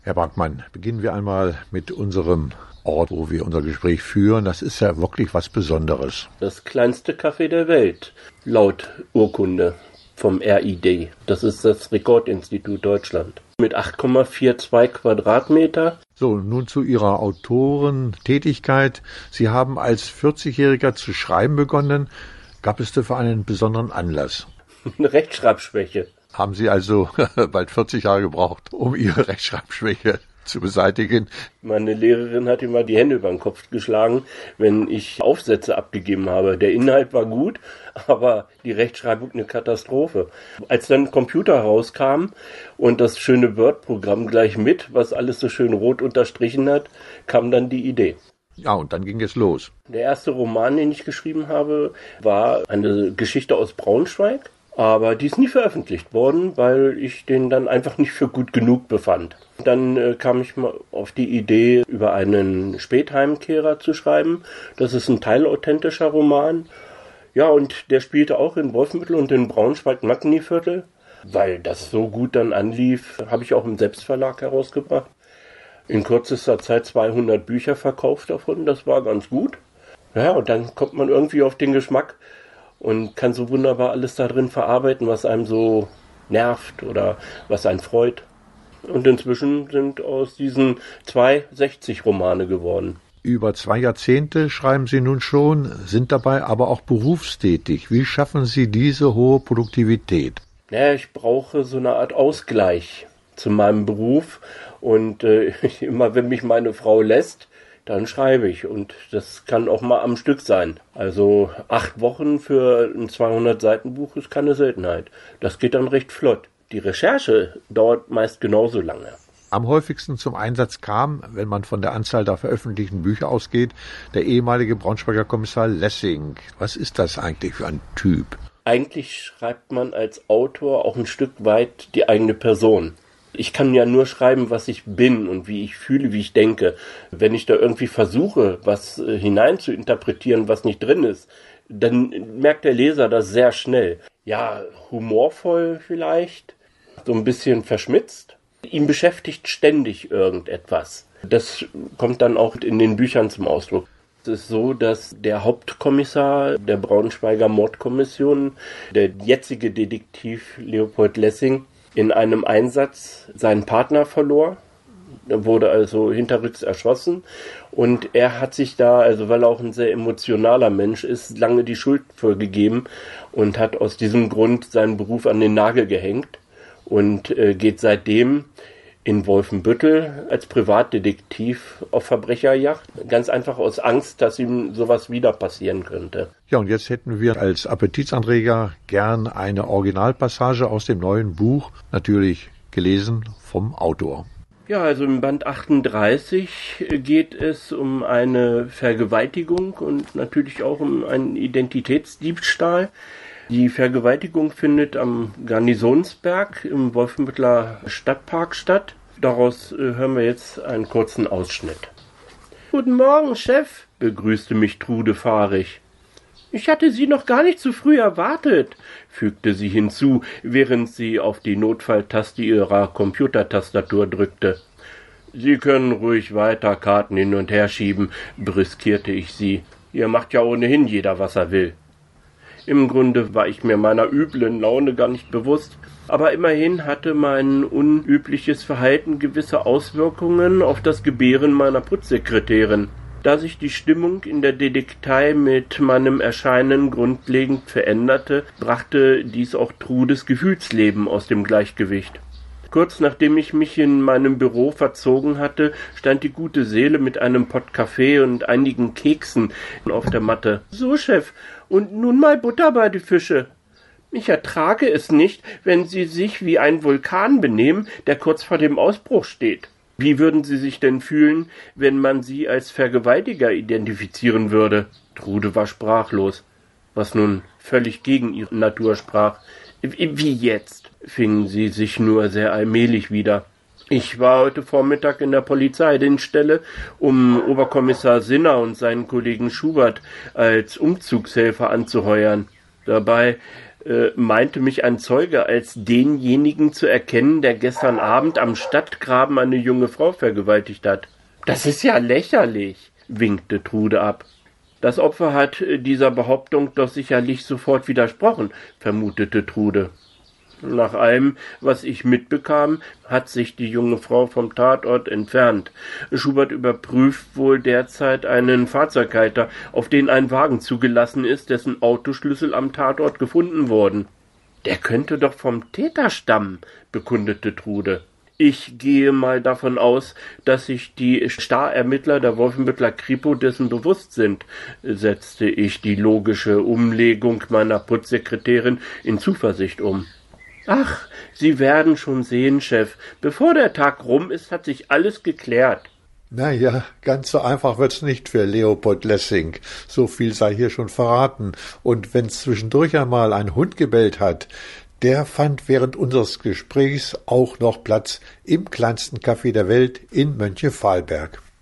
Herr Backmann, beginnen wir einmal mit unserem Ort, wo wir unser Gespräch führen. Das ist ja wirklich was Besonderes. Das kleinste Café der Welt, laut Urkunde vom RID. Das ist das Rekordinstitut Deutschland. Mit 8,42 Quadratmeter. So, nun zu Ihrer Autorentätigkeit. Sie haben als 40-Jähriger zu schreiben begonnen. Gab es dafür einen besonderen Anlass? Eine Rechtschreibschwäche. Haben Sie also bald 40 Jahre gebraucht, um Ihre Rechtschreibschwäche zu beseitigen? Meine Lehrerin hat immer die Hände über den Kopf geschlagen, wenn ich Aufsätze abgegeben habe. Der Inhalt war gut, aber die Rechtschreibung eine Katastrophe. Als dann Computer rauskam und das schöne Word-Programm gleich mit, was alles so schön rot unterstrichen hat, kam dann die Idee. Ja, und dann ging es los. Der erste Roman, den ich geschrieben habe, war eine Geschichte aus Braunschweig. Aber die ist nie veröffentlicht worden, weil ich den dann einfach nicht für gut genug befand. Dann kam ich mal auf die Idee, über einen Spätheimkehrer zu schreiben. Das ist ein teilauthentischer Roman. Ja, und der spielte auch in Wolfenbüttel und in Braunschweig-Magni-Viertel. Weil das so gut dann anlief, habe ich auch im Selbstverlag herausgebracht. In kürzester Zeit 200 Bücher verkauft davon, das war ganz gut. Ja, und dann kommt man irgendwie auf den Geschmack und kann so wunderbar alles da drin verarbeiten, was einem so nervt oder was einen freut. Und inzwischen sind aus diesen 60 Romane geworden. Über 2 Jahrzehnte schreiben Sie nun schon, sind dabei aber auch berufstätig. Wie schaffen Sie diese hohe Produktivität? Ja, ich brauche so eine Art Ausgleich zu meinem Beruf. Und immer wenn mich meine Frau lässt, dann schreibe ich, und das kann auch mal am Stück sein. Also 8 Wochen für ein 200-Seiten-Buch ist keine Seltenheit. Das geht dann recht flott. Die Recherche dauert meist genauso lange. Am häufigsten zum Einsatz kam, wenn man von der Anzahl der veröffentlichten Bücher ausgeht, der ehemalige Braunschweiger Kommissar Lessing. Was ist das eigentlich für ein Typ? Eigentlich schreibt man als Autor auch ein Stück weit die eigene Person. Ich kann ja nur schreiben, was ich bin und wie ich fühle, wie ich denke. Wenn ich da irgendwie versuche, was hinein zu interpretieren, was nicht drin ist, dann merkt der Leser das sehr schnell. Ja, humorvoll vielleicht, so ein bisschen verschmitzt. Ihn beschäftigt ständig irgendetwas. Das kommt dann auch in den Büchern zum Ausdruck. Es ist so, dass der Hauptkommissar der Braunschweiger Mordkommission, der jetzige Detektiv Leopold Lessing, in einem Einsatz seinen Partner verlor. Er wurde also hinterrücks erschossen, und er hat sich da, also weil er auch ein sehr emotionaler Mensch ist, lange die Schuld vorgegeben und hat aus diesem Grund seinen Beruf an den Nagel gehängt und geht seitdem in Wolfenbüttel als Privatdetektiv auf Verbrecherjagd, ganz einfach aus Angst, dass ihm sowas wieder passieren könnte. Ja, und jetzt hätten wir als Appetitsanreger gern eine Originalpassage aus dem neuen Buch, natürlich gelesen vom Autor. Ja, also im Band 38 geht es um eine Vergewaltigung und natürlich auch um einen Identitätsdiebstahl. Die Vergewaltigung findet am Garnisonsberg im Wolfenbütteler Stadtpark statt. Daraus hören wir jetzt einen kurzen Ausschnitt. »Guten Morgen, Chef«, begrüßte mich Trude fahrig. »Ich hatte Sie noch gar nicht so früh erwartet«, fügte sie hinzu, während sie auf die Notfalltaste ihrer Computertastatur drückte. »Sie können ruhig weiter Karten hin und her schieben«, brüskierte ich sie. »Hier macht ja ohnehin jeder, was er will.« Im Grunde war ich mir meiner üblen Laune gar nicht bewusst, aber immerhin hatte mein unübliches Verhalten gewisse Auswirkungen auf das Gebären meiner Putzsekretärin. Da sich die Stimmung in der Detektei mit meinem Erscheinen grundlegend veränderte, brachte dies auch Trudes Gefühlsleben aus dem Gleichgewicht. Kurz nachdem ich mich in meinem Büro verzogen hatte, stand die gute Seele mit einem Pott Kaffee und einigen Keksen auf der Matte. »So, Chef, und nun mal Butter bei die Fische. Ich ertrage es nicht, wenn Sie sich wie ein Vulkan benehmen, der kurz vor dem Ausbruch steht. Wie würden Sie sich denn fühlen, wenn man Sie als Vergewaltiger identifizieren würde?« Trude war sprachlos, was nun völlig gegen ihre Natur sprach. »Wie jetzt?« fing sie sich nur sehr allmählich wieder. »Ich war heute Vormittag in der Polizeidienststelle, um Oberkommissar Sinner und seinen Kollegen Schubert als Umzugshelfer anzuheuern. Dabei meinte mich ein Zeuge als denjenigen zu erkennen, der gestern Abend am Stadtgraben eine junge Frau vergewaltigt hat. Das ist ja lächerlich, winkte Trude ab. Das Opfer hat dieser Behauptung doch sicherlich sofort widersprochen, vermutete Trude. Nach allem, was ich mitbekam, hat sich die junge Frau vom Tatort entfernt. Schubert überprüft wohl derzeit einen Fahrzeughalter, auf den ein Wagen zugelassen ist, dessen Autoschlüssel am Tatort gefunden wurden. Der könnte doch vom Täter stammen, bekundete Trude. Ich gehe mal davon aus, dass sich die Starermittler der Wolfenbüttler Kripo dessen bewusst sind, setzte ich die logische Umlegung meiner Putzsekretärin in Zuversicht um. Ach, Sie werden schon sehen, Chef. Bevor der Tag rum ist, hat sich alles geklärt. Na ja, ganz so einfach wird's nicht für Leopold Lessing. So viel sei hier schon verraten. Und wenn's zwischendurch einmal ein Hund gebellt hat, der fand während unseres Gesprächs auch noch Platz im kleinsten Café der Welt in Mönchengladbach.